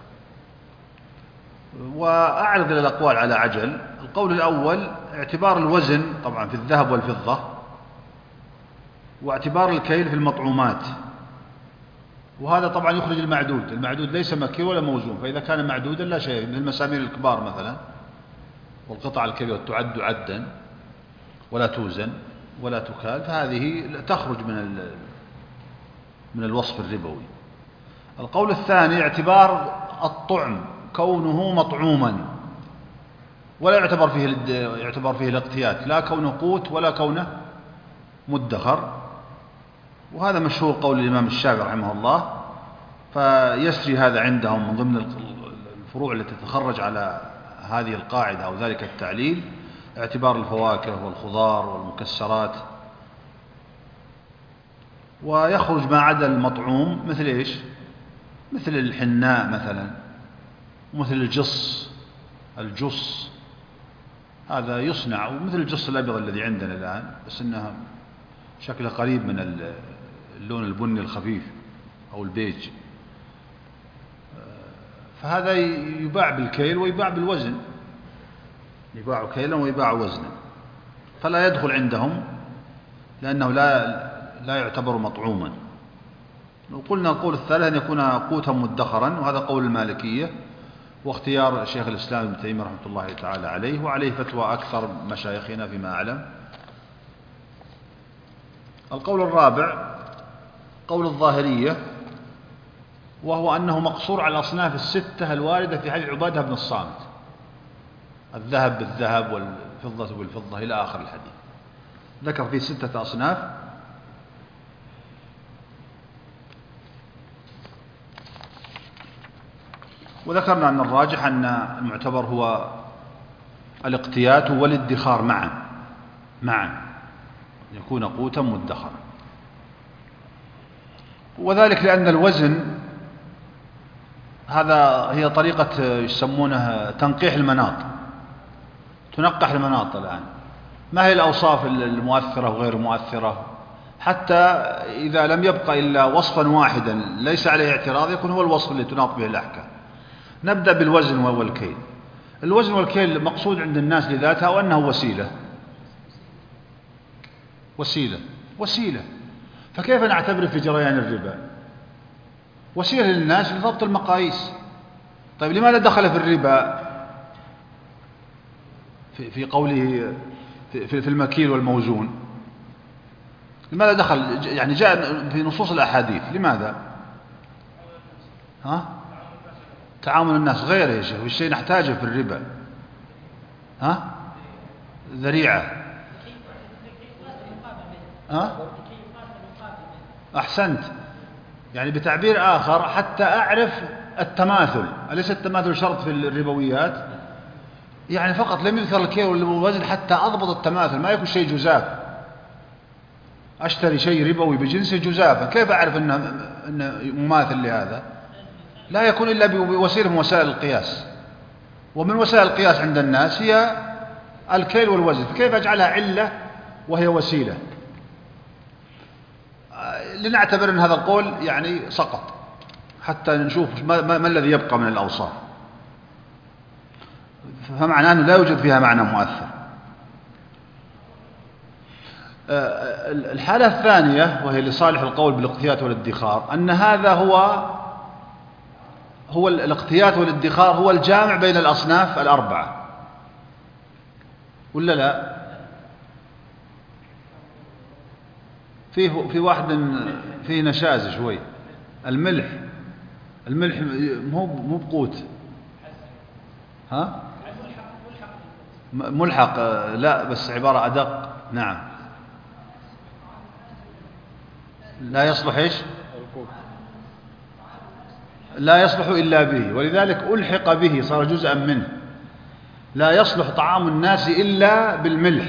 وأعرض إلى الأقوال على عجل. القول الأول اعتبار الوزن طبعا في الذهب والفضة، واعتبار الكيل في المطعومات، وهذا طبعا يخرج المعدود. المعدود ليس مكيل ولا موزون، فإذا كان معدودا لا شيء، من المسامير الكبار مثلا والقطع الكبيرة تعد عدا ولا توزن ولا تكال، فهذه تخرج من من الوصف الربوي. القول الثاني اعتبار الطعم كونه مطعوما، ولا يعتبر فيه يعتبر فيه الاقتيات، لا كونه قوت ولا كونه مدخر، وهذا مشهور قول الإمام الشافعي رحمه الله، فيسري هذا عندهم من ضمن الفروع التي تتخرج على هذه القاعدة أو ذلك التعليل، اعتبار الفواكه والخضار والمكسرات. ويخرج ما عدا المطعوم مثل إيش؟ مثل الحناء مثلا، مثل الجص الجص هذا يصنع، ومثل الجص الأبيض الذي عندنا الآن، بس إنها شكله قريب من اللون البني الخفيف أو البيج، فهذا يباع بالكيل ويباع بالوزن، يباع كيلا ويباع وزنا، فلا يدخل عندهم لأنه لا لا يعتبر مطعوما. وقلنا القول الثالث أن يكون قوتا مدخرا، وهذا قول المالكية واختيار شيخ الإسلام ابن تيمية رحمة الله تعالى عليه، وعليه فتوى أكثر مشايخنا فيما أعلم. القول الرابع قول الظاهرية، وهو أنه مقصور على الأصناف الستة الواردة في حديث عبادة بن الصامت، الذهب بالذهب والفضة بالفضة إلى آخر الحديث، ذكر فيه ستة أصناف. وذكرنا أن الراجح أن المعتبر هو الاقتيات والادخار معا معا يكون قوتا مدخرا، وذلك لأن الوزن هذا هي طريقة يسمونها تنقيح المناط، تنقح المناط الآن، ما هي الأوصاف المؤثرة وغير مؤثرة، حتى إذا لم يبقى إلا وصفا واحدا ليس عليه اعتراض يكون هو الوصف اللي تناط به الأحكام. نبدأ بالوزن والكيل. الوزن والكيل مقصود عند الناس لذاتها وأنه وسيلة وسيلة وسيلة فكيف نعتبر في جريان الربا؟ وسيلة للناس لضبط المقاييس. طيب لماذا دخل في الربا في, في قوله في, في المكيل والموزون؟ لماذا دخل؟ يعني جاء في نصوص الأحاديث، لماذا؟ ها؟ تعامل الناس غير يا شيخ، والشيء نحتاجه في الربا ها؟ ذريعة ها؟ أحسنت، يعني بتعبير آخر حتى أعرف التماثل، أليس التماثل شرط في الربويات؟ يعني فقط لم يذكر الكيل والوزن حتى أضبط التماثل، ما يكون شيء جزاف، أشتري شيء ربوي بجنسه جزافا، كيف أعرف أنه, أنه مماثل لهذا؟ لا يكون إلا بوسيلة من وسائل القياس، ومن وسائل القياس عند الناس هي الكيل والوزن، فكيف أجعلها علة وهي وسيلة؟ لنعتبر أن هذا القول يعني سقط حتى نشوف ما, ما, ما الذي يبقى من الأوصاف، فمعناه أنه لا يوجد فيها معنى مؤثر. الحالة الثانية وهي لصالح القول بالاقتيات والادخار، أن هذا هو هو الاقتيات والادخار هو الجامع بين الأصناف الأربعة، ولا لا؟ فيه في واحد فيه نشاز شوي. الملح الملح مو مو بقوت، ها ملحق، لا بس عبارة أدق. نعم لا يصلح إيش؟ لا يصلح إلا به، ولذلك ألحق به صار جزءا منه. لا يصلح طعام الناس إلا بالملح.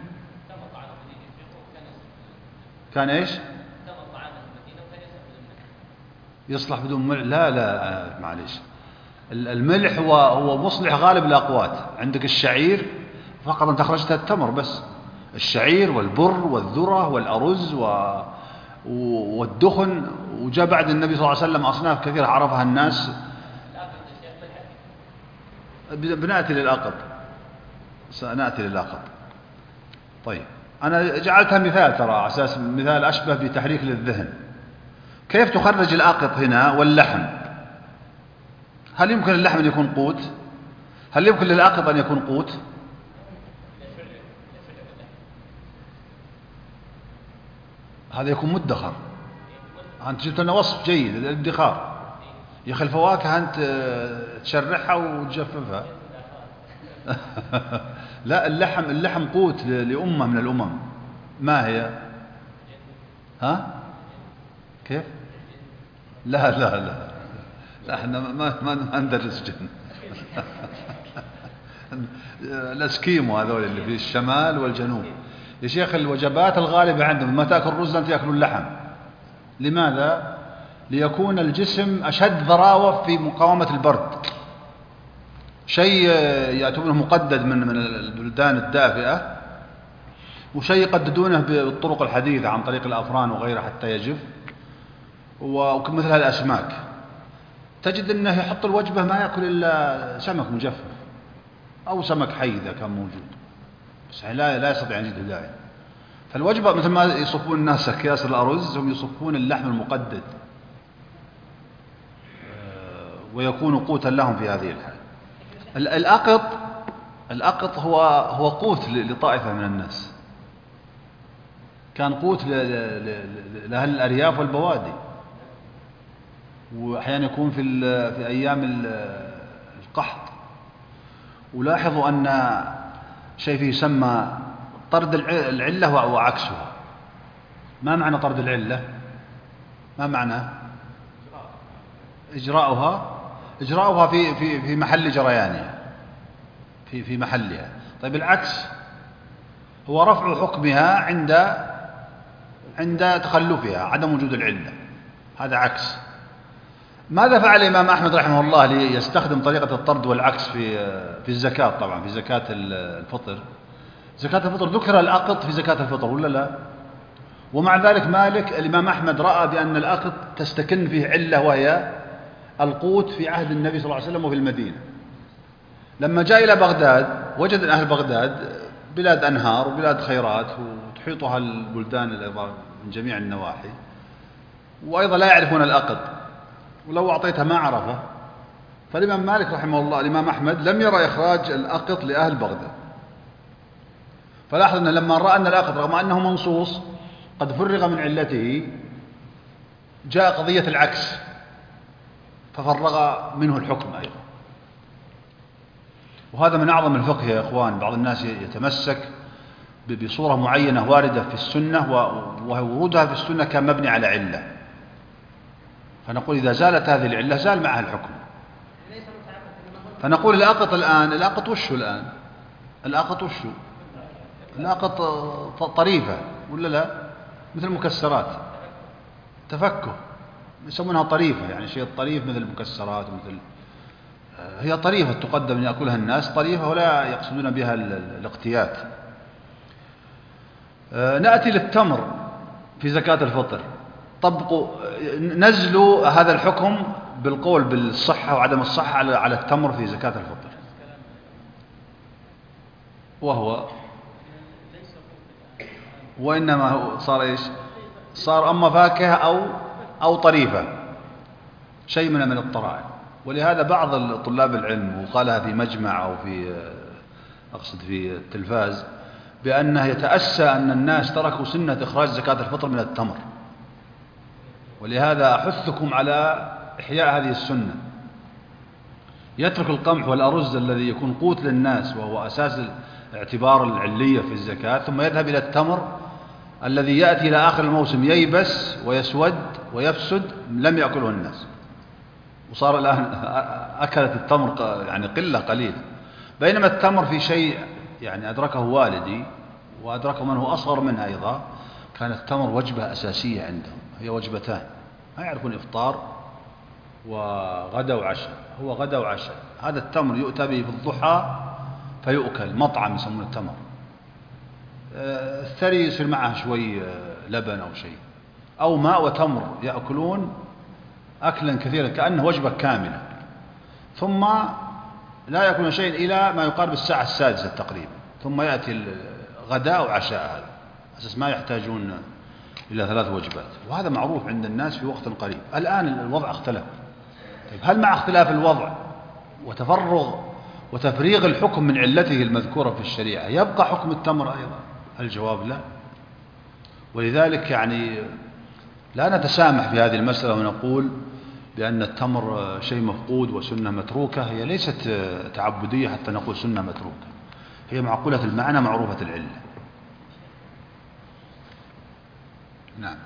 كان إيش؟ يصلح بدون ملح؟ لا لا معليش، الملح هو هو مصلح غالب الأقوات. عندك الشعير فقط أنت أخرجتها التمر بس، الشعير والبر والذرة والأرز و والدخن، وجاء بعد النبي صلى الله عليه وسلم أصناف كثيرة عرفها الناس. بنأتي للأقط، سنأتي للأقط. طيب أنا جعلتها مثال ترى على أساس مثال أشبه بتحريك للذهن. كيف تخرج الأقط هنا واللحم؟ هل يمكن اللحم أن يكون قوت؟ هل يمكن للأقط أن يكون قوت؟ هذا يكون مدخر. أنت جبت لنا وصف جيد الادخار. يا أخي الفواكه أنت تشرحها وتجففها. لا، اللحم اللحم قوت لأمة من الأمم. ما هي؟ ها؟ كيف؟ لا لا لا لا احنا ما ما ما ندرس جن. الاسكيمو هذول اللي في الشمال والجنوب يا شيخ الوجبات الغالبة عندهم ما تأكل رز أنت يأكلون اللحم. لماذا؟ ليكون الجسم أشد ضراوة في مقاومة البرد. شيء يأتونه مقدد من من البلدان الدافئة، وشيء يقددونه بالطرق الحديثة عن طريق الأفران وغيرها حتى يجف، ومثل هذه الأسماك تجد أنه يحط الوجبة ما يأكل إلا سمك مجفف أو سمك حي إذا كان موجود، بس لا لا يستطيع أن يجد داعي. فالوجبة مثل ما يصفون الناس أكياس الأرز هم يصفون اللحم المقدد ويكون قوتا لهم في هذه الحال. الأقط الأقط هو هو قوت لطائفة من الناس، كان قوت لأهل الأرياف والبوادي، وأحيانا يكون في في أيام القحط. ولاحظوا أن شيء يسمى طرد العلة وعكسها. ما معنى طرد العلة؟ ما معنى إجراؤها؟ إجراؤها في في في محل جريانها، في في محلها. طيب العكس هو رفع حكمها عند عند تخلفها، عدم وجود العلة، هذا عكس. ماذا فعل الإمام أحمد رحمه الله ليستخدم طريقة الطرد والعكس في في الزكاة؟ طبعا في زكاة الفطر، زكاة الفطر ذكر الأقط في زكاة الفطر ولا لا؟ ومع ذلك مالك الإمام أحمد رأى بأن الأقط تستكن فيه علة وهي القوت في عهد النبي صلى الله عليه وسلم وفي المدينة. لما جاء إلى بغداد وجد أن أهل بغداد بلاد أنهار وبلاد خيرات وتحيطها البلدان من جميع النواحي، وأيضا لا يعرفون الأقط، ولو أعطيتها ما عرفه. فالإمام مالك رحمه الله الإمام أحمد لم يرى إخراج الأقط لأهل بغداد. فلاحظ أنه لما رأى أن الأقط رغم أنه منصوص قد فرغ من علته، جاء قضية العكس ففرغ منه الحكم أيضا. وهذا من أعظم الفقه يا إخوان. بعض الناس يتمسك بصورة معينة واردة في السنة، وورودها في السنة كان مبني على علة، فنقول إذا زالت هذه العلة زال معها الحكم. فنقول الأقط الآن، الأقط وشو الآن؟ الأقط وشو؟ الأقط طريفة ولا لا؟ مثل المكسرات، تفكه يسمونها طريفة، يعني شيء طريف مثل المكسرات، مثل هي طريفة تقدم يأكلها الناس طريفة ولا يقصدون بها الاقتيات. نأتي للتمر في زكاة الفطر. طبقوا نزلوا هذا الحكم بالقول بالصحة وعدم الصحة على على التمر في زكاة الفطر، وهو وإنما هو صار إيش؟ صار أما فاكهة أو أو طريفة، شيء من من الطرائف. ولهذا بعض طلاب العلم وقالها في مجمع أو في أقصد في التلفاز بأنه يتأسى أن الناس تركوا سنة إخراج زكاة الفطر من التمر، ولهذا أحثكم على إحياء هذه السنة. يترك القمح والأرز الذي يكون قوت للناس وهو أساس اعتبار العلية في الزكاة، ثم يذهب إلى التمر الذي يأتي إلى آخر الموسم ييبس ويسود ويفسد لم يأكله الناس، وصار الآن أكلت التمر يعني قلة قليل. بينما التمر في شيء يعني أدركه والدي وأدركه من هو أصغر منه أيضا، كان التمر وجبة أساسية عندهم، هي وجبتان، ما يعرفون إفطار وغدا وعشاء، هو غدا وعشاء. هذا التمر يؤتى به في الضحى فيؤكل، مطعم يسمونه التمر. الثري يصير معه شوي لبن أو شيء أو ماء وتمر، يأكلون أكلا كثيرا كأنه وجبة كاملة، ثم لا يأكلون شيء إلى ما يقارب الساعة السادسة تقريبا، ثم يأتي الغداء وعشاء، هذا أساس ما يحتاجون إلى ثلاث وجبات. وهذا معروف عند الناس في وقت قريب. الآن الوضع اختلف. طيب هل مع اختلاف الوضع وتفرغ وتفريغ الحكم من علته المذكورة في الشريعة يبقى حكم التمر أيضا؟ الجواب لا. ولذلك يعني لا نتسامح في هذه المسألة ونقول بأن التمر شيء مفقود وسنة متروكة. هي ليست تعبدية حتى نقول سنة متروكة، هي معقولة المعنى معروفة العلة. نعم.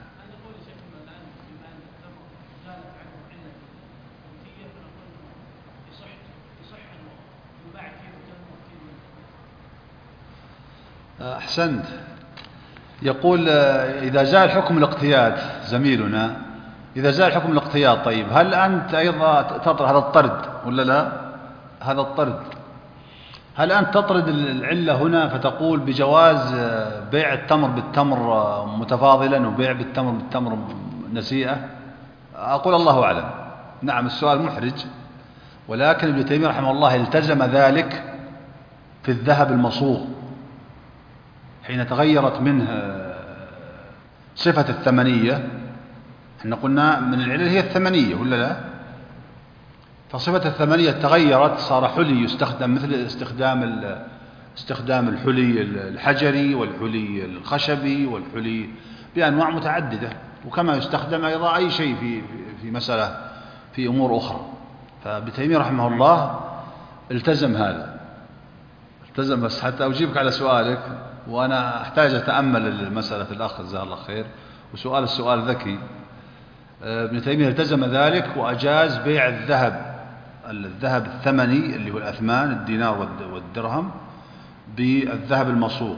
أحسنت. يقول إذا زال حكم الاقتياد زميلنا، إذا زال حكم الاقتياد، طيب هل أنت أيضا تطرد هذا الطرد ولا لا؟ هذا الطرد، هل أنت تطرد العلة هنا فتقول بجواز بيع التمر بالتمر متفاضلا وبيع بالتمر بالتمر نسيئة؟ أقول الله أعلم. نعم السؤال محرج، ولكن ابن تيمية رحمه الله التزم ذلك في الذهب المصوغ حين تغيرت منه صفة الثمنية. احنا قلنا من العلل هي الثمنية ولا لا؟ فصفة الثمنية تغيرت، صار حلي يستخدم مثل استخدام استخدام الحلي الحجري والحلي الخشبي والحلي بأنواع متعددة، وكما يستخدم أيضا أي شيء في في مسألة في أمور أخرى. فابن تيمية رحمه الله التزم هذا، التزم. بس حتى أجيبك على سؤالك، وأنا أحتاج أتأمل المسألة الأخ جزاه الله خير، وسؤال السؤال ذكي. ابن تيمية التزم ذلك وأجاز بيع الذهب الذهب الثمني اللي هو الأثمان الدينار والدرهم بالذهب المصوغ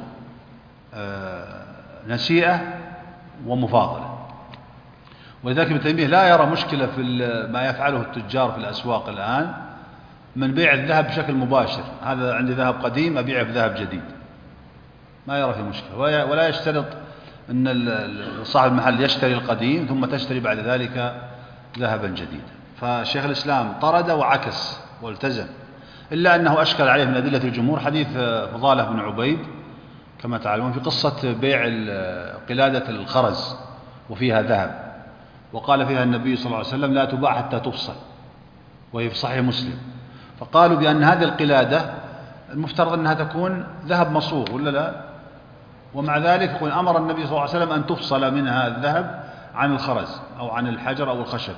نسيئة ومفاضلة. ولذلك ابن تيمية لا يرى مشكلة في ما يفعله التجار في الأسواق الآن من بيع الذهب بشكل مباشر. هذا عندي ذهب قديم أبيعه بذهب جديد، ما يرى في مشكلة، ولا يشترط أن صاحب المحل يشتري القديم ثم تشتري بعد ذلك ذهبا جديدا. فشيخ الإسلام طرد وعكس والتزم، إلا أنه أشكل عليه من أدلة الجمهور حديث فضالة بن عبيد كما تعلمون في قصة بيع قلادة الخرز وفيها ذهب، وقال فيها النبي صلى الله عليه وسلم لا تباع حتى تفصل، وهي في صحيح مسلم. فقالوا بأن هذه القلادة المفترض أنها تكون ذهب مصوغ ولا لا؟ ومع ذلك يقول أمر النبي صلى الله عليه وسلم أن تفصل منها الذهب عن الخرز أو عن الحجر أو الخشب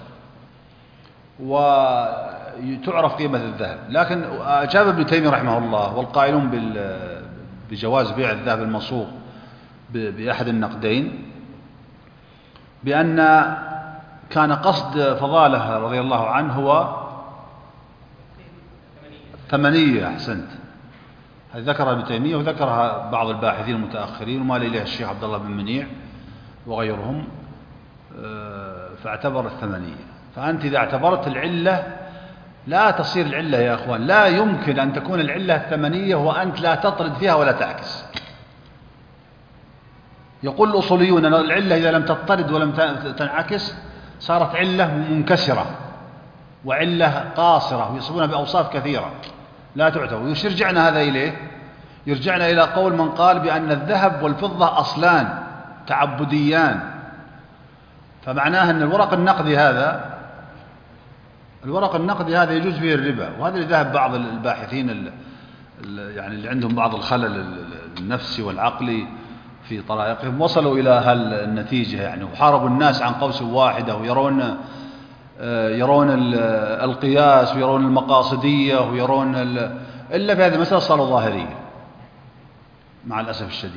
وتعرف قيمة الذهب. لكن أجاب ابن تيمية رحمه الله والقائلون بجواز بيع الذهب المصوغ بأحد النقدين بأن كان قصد فضالة رضي الله عنه هو ثمنية. أحسنت، هذا ذكرها ابن تيمية وذكرها بعض الباحثين المتأخرين وما إليها الشيخ عبد الله بن منيع وغيرهم، فاعتبر الثمنية. فأنت إذا اعتبرت العلة لا تصير العلة يا أخوان، لا يمكن أن تكون العلة الثمنية وأنت لا تطرد فيها ولا تعكس. يقول الأصوليون أن العلة إذا لم تضطرد ولم تنعكس صارت علة منكسرة وعلة قاصرة، ويصفونها بأوصاف كثيرة لا تعتبر. وش يرجعنا هذا إليه؟ يرجعنا إلى قول من قال بأن الذهب والفضة أصلان تعبديان، فمعناه أن الورق النقدي هذا الورق النقدي هذا يجوز فيه الربا. وهذا اللي ذهب بعض الباحثين ال ال يعني اللي عندهم بعض الخلل النفسي والعقلي في طرائقهم وصلوا إلى هالنتيجة يعني، وحاربوا الناس عن قوس واحدة، ويرون يرون القياس ويرون المقاصدية ويرون إلا في هذه المسألة صاروا ظاهرية مع الأسف الشديد.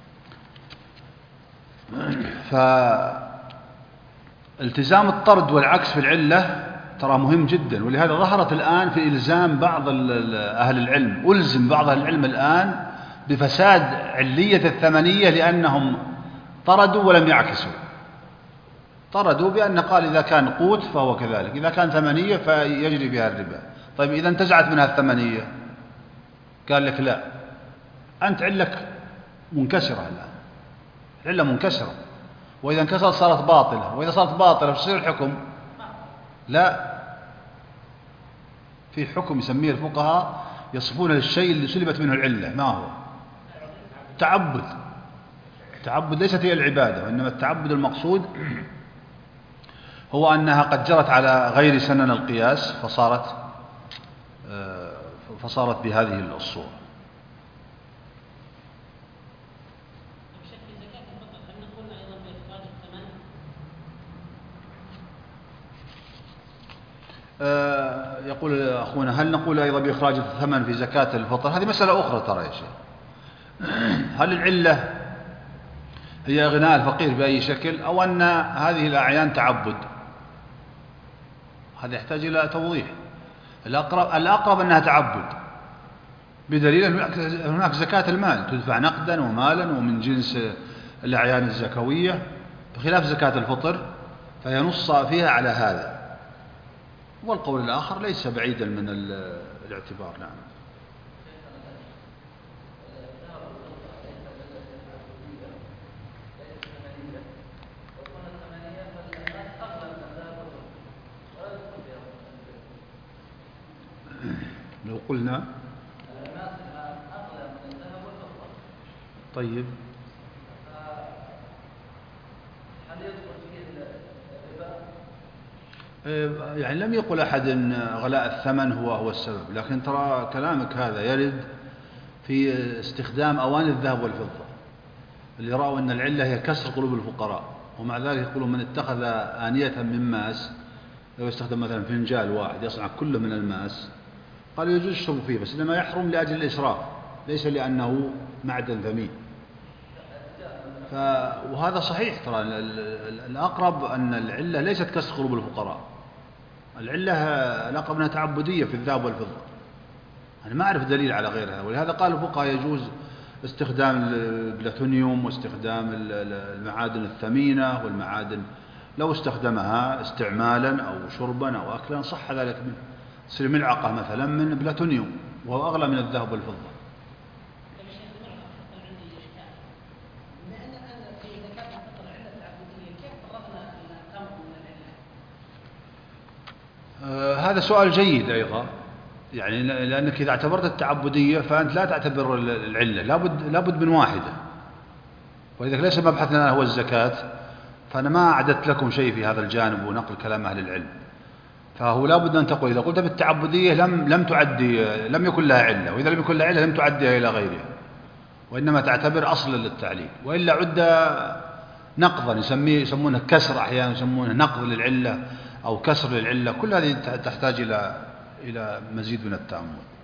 فالتزام الطرد والعكس في العلة ترى مهم جدا، ولهذا ظهرت الآن في إلزام بعض أهل العلم، ألزم بعض أهل العلم الآن بفساد علية الثمنية لأنهم طردوا ولم يعكسوا. طردوا بأن قال إذا كان قوت فهو كذلك، إذا كان ثمنية فيجري بها الربا. طيب إذا انتزعت منها الثمنية قال لك لا، أنت علك منكسرة الآن، العلة منكسرة، وإذا انكسرت صارت باطلة، وإذا صارت باطلة فتصير الحكم لا، في حكم يسميه الفقهاء يصفون للشيء اللي سلبت منه العلة. ما هو؟ تعبد. تعبد ليست هي العبادة، وإنما التعبد المقصود هو أنها قد جرت على غير سنن القياس فصارت فصارت بهذه الصورة. يقول أخونا هل نقول أيضا بإخراج الثمن في زكاة الفطر؟ هذه مسألة أخرى ترى يا شيخ. هل العلة هي إغناء الفقير بأي شكل، أو أن هذه الأعيان تعبد؟ هذا يحتاج إلى توضيح. الأقرب, الأقرب أنها تعبد، بدليل أن هناك زكاة المال تدفع نقدا ومالا ومن جنس الأعيان الزكوية، بخلاف زكاة الفطر فهي نص فيها على هذا. والقول الآخر ليس بعيدا من الاعتبار. نعم. لو قلنا طيب يعني لم يقل أحد أن غلاء الثمن هو هو السبب، لكن ترى كلامك هذا يرد في استخدام أواني الذهب والفضة اللي رأوا أن العلة هي كسر قلوب الفقراء، ومع ذلك يقولون من اتخذ آنية من ماس، لو يستخدم مثلا فنجال واحد يصنع كله من الماس قال يجوز الشرب فيه، بس إنما يحرم لأجل الإسراف ليس لأنه معدن ثمين. ف... وهذا صحيح. ترى الأقرب أن العلة ليست كسر قلوب الفقراء، العلة الأقرب أنها تعبدية في الذهب والفضة. أنا ما أعرف دليل على غيرها، ولهذا قال الفقهاء يجوز استخدام البلاتونيوم واستخدام المعادن الثمينة والمعادن لو استخدمها استعمالا أو شربا أو أكلا صح ذلك منه. تصير ملعقة مثلا من بلاتونيوم وهو أغلى من الذهب والفضة. آه هذا سؤال جيد أيضا، يعني لأنك إذا اعتبرت التعبدية فأنت لا تعتبر العلة، لابد, لابد من واحدة، وإذا ليس مبحثنا هو الزكاة فأنا ما أعددت لكم شيء في هذا الجانب ونقل كلام أهل العلم. فهو لابد أن تقول إذا قلت بالتعبدية لم لم تعدي لم يكن لها علة، وإذا لم يكن لها علة لم تعديها إلى غيرها، وإنما تعتبر أصلا للتعليل، وإلا عد نقضا يسميه يسمونه كسر، أحيانا يسمونه نقض للعلة أو كسر للعلة. كل هذه تحتاج إلى إلى مزيد من التأمل.